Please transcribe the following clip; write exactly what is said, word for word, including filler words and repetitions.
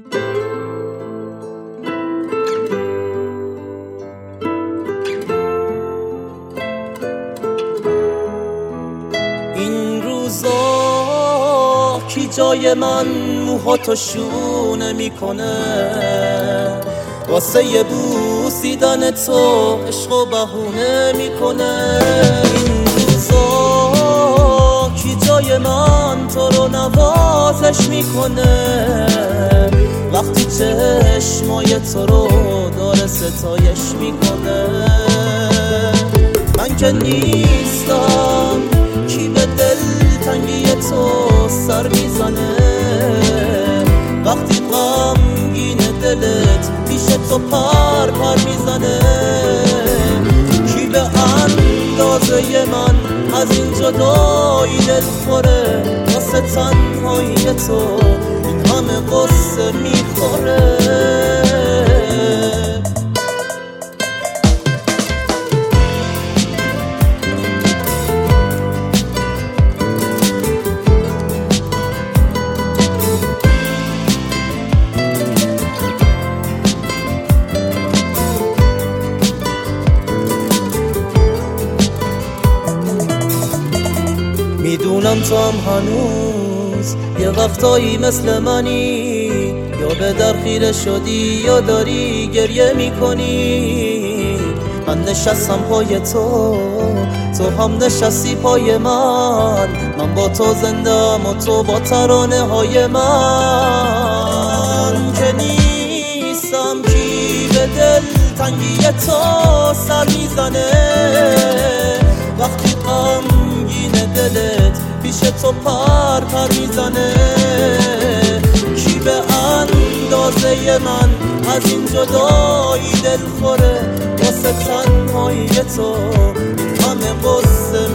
این روزا کی جای من موهاتو شونه میکنه واسه یه بوسیدن تو عشق و بهونه میکنه این روزا کی جای من تو رو نوازش میکنه وقتی چشمای تو رو داره ستایش میکنه من که نیستم کی به دل تنگی تو سر میزنه وقتی غمگینه دلت پیش تو پر پر میزنه کی به اندازه من از این جدایی دل خوره واسه تنهایی تو این همه قصه میخوره میدونم تو هم هنوز یه وقتایی مثل منی یا به در خیره شدی یا داری گریه میکنی من نشستم پای تو تو هم نشستی پای من من با تو زندم و تو با ترانه های من که نیستم کی به دل تنگی تو سر میزنه وقتی غمگینه دلت پیش تو پر پر میزنه کی به اندازه من از این جدایی دل خوره واسه تنهایی تو این همه قصه